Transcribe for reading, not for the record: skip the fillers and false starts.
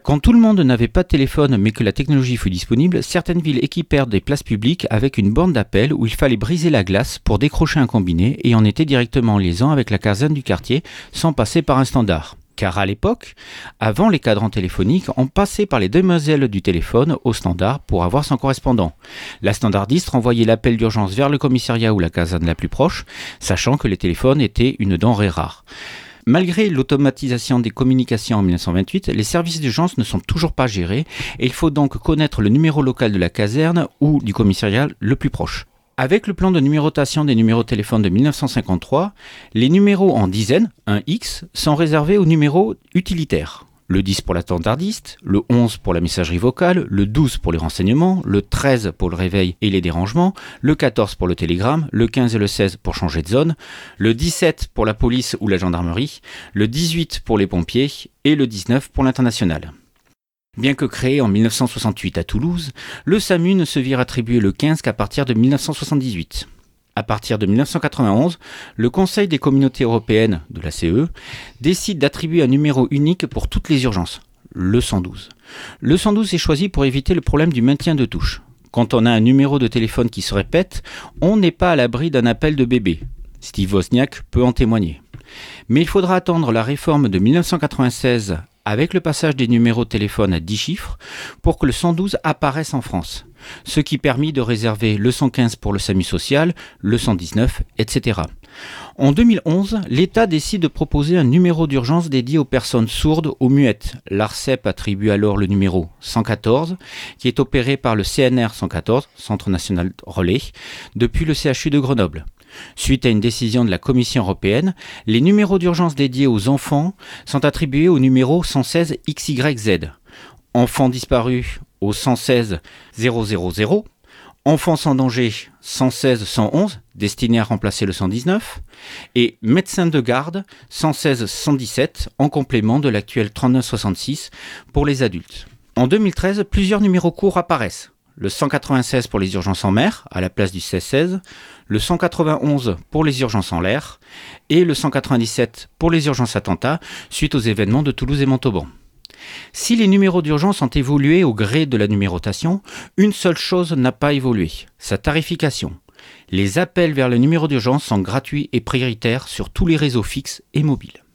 Quand tout le monde n'avait pas de téléphone mais que la technologie fut disponible, certaines villes équipèrent des places publiques avec une borne d'appel où il fallait briser la glace pour décrocher un combiné et on était directement en liaison avec la caserne du quartier sans passer par un standard. Car à l'époque, avant les cadrans téléphoniques, on passait par les demoiselles du téléphone au standard pour avoir son correspondant. La standardiste renvoyait l'appel d'urgence vers le commissariat ou la caserne la plus proche, sachant que les téléphones étaient une denrée rare. Malgré l'automatisation des communications en 1928, les services d'urgence ne sont toujours pas gérés et il faut donc connaître le numéro local de la caserne ou du commissariat le plus proche. Avec le plan de numérotation des numéros de téléphone de 1953, les numéros en dizaines, 1X, sont réservés aux numéros utilitaires. Le 10 pour la standardiste, le 11 pour la messagerie vocale, le 12 pour les renseignements, le 13 pour le réveil et les dérangements, le 14 pour le télégramme, le 15 et le 16 pour changer de zone, le 17 pour la police ou la gendarmerie, le 18 pour les pompiers et le 19 pour l'international. Bien que créé en 1968 à Toulouse, le SAMU ne se vire attribuer le 15 qu'à partir de 1978. À partir de 1991, le Conseil des communautés européennes de la CE décide d'attribuer un numéro unique pour toutes les urgences, le 112. Le 112 est choisi pour éviter le problème du maintien de touche. Quand on a un numéro de téléphone qui se répète, on n'est pas à l'abri d'un appel de bébé. Steve Wozniak peut en témoigner. Mais il faudra attendre la réforme de 1996 avec le passage des numéros de téléphone à 10 chiffres pour que le 112 apparaisse en France, ce qui permit de réserver le 115 pour le SAMU social, le 119, etc. En 2011, l'État décide de proposer un numéro d'urgence dédié aux personnes sourdes ou muettes. L'ARCEP attribue alors le numéro 114, qui est opéré par le CNR 114, Centre National Relais, depuis le CHU de Grenoble. Suite à une décision de la Commission européenne, les numéros d'urgence dédiés aux enfants sont attribués au numéro 116 XYZ. Enfants disparus au 116 000, enfants sans danger 116 111, destiné à remplacer le 119, et médecins de garde 116 117, en complément de l'actuel 3966 pour les adultes. En 2013, plusieurs numéros courts apparaissent. Le 196 pour les urgences en mer, à la place du 1616, le 191 pour les urgences en l'air, et le 197 pour les urgences attentats, suite aux événements de Toulouse et Montauban. Si les numéros d'urgence ont évolué au gré de la numérotation, une seule chose n'a pas évolué, sa tarification. Les appels vers le numéro d'urgence sont gratuits et prioritaires sur tous les réseaux fixes et mobiles.